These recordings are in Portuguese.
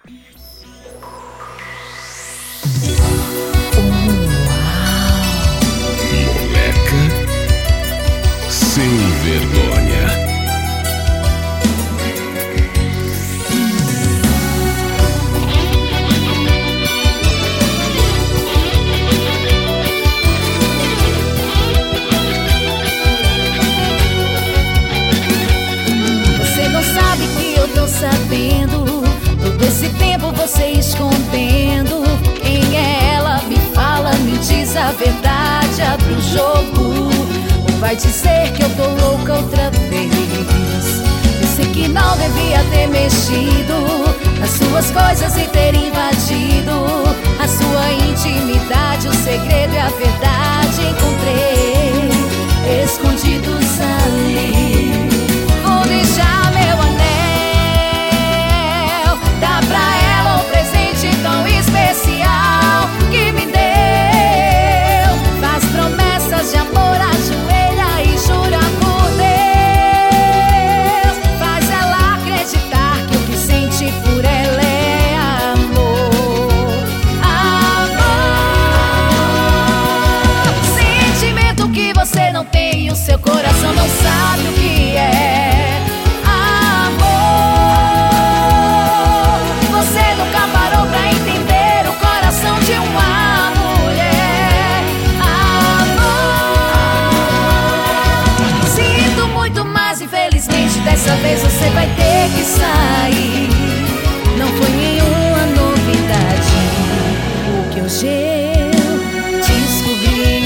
Moleca sem vergonha. Você não sabe que eu tô sabendo. Todo esse tempo você escondendo. Quem é ela? Me fala, me diz a verdade. Abre o jogo, ou vai dizer que eu tô louca outra vez. Eu sei que não devia ter mexido nas suas coisas e ter invadido a sua intimidade. O segredo e a verdade encontrei escondidos ali. Vou deixar meu anel, dá pra ela um presente tão especial que me deu. Faz promessas de amor, ajoelha e jura por Deus. Faz ela acreditar que o que sente por ela é amor. Amor, sentimento que você não tem e o seu coração não sabe o que é. Amor, você nunca parou pra entender o coração de uma mulher. Amor, sinto muito, mas infelizmente dessa vez você vai ter que sair. Não foi nenhuma novidade o que hoje eu descobri.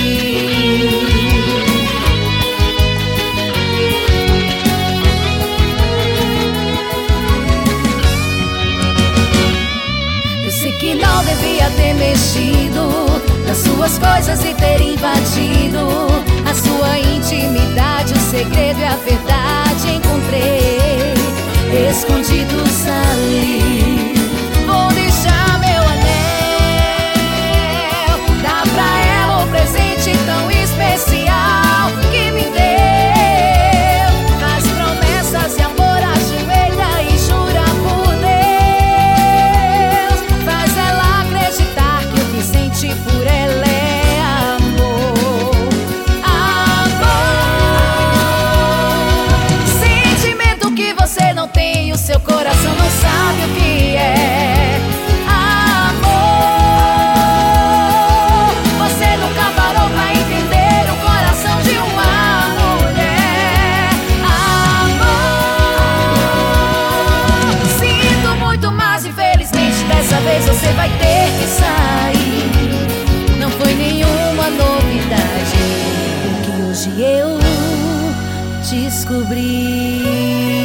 Eu sei que não devia ter mexido nas suas coisas e ter invadido a sua intimidade. O segredo e a verdade encontrei escondidos ali. Vou deixar meu anel, dá pra ela um presente tão especial que me deu. Faz promessas de amor, ajoelha e jura por Deus. Faz ela acreditar que o que sente por ela é amor. Amor, sentimento que você não tem e o seu coração não sabe o que é. Amor, você nunca parou pra entender o coração de uma mulher. Amor, sinto muito, mas infelizmente dessa vez você vai ter que sair. Não foi nenhuma novidade o que hoje eu descobri.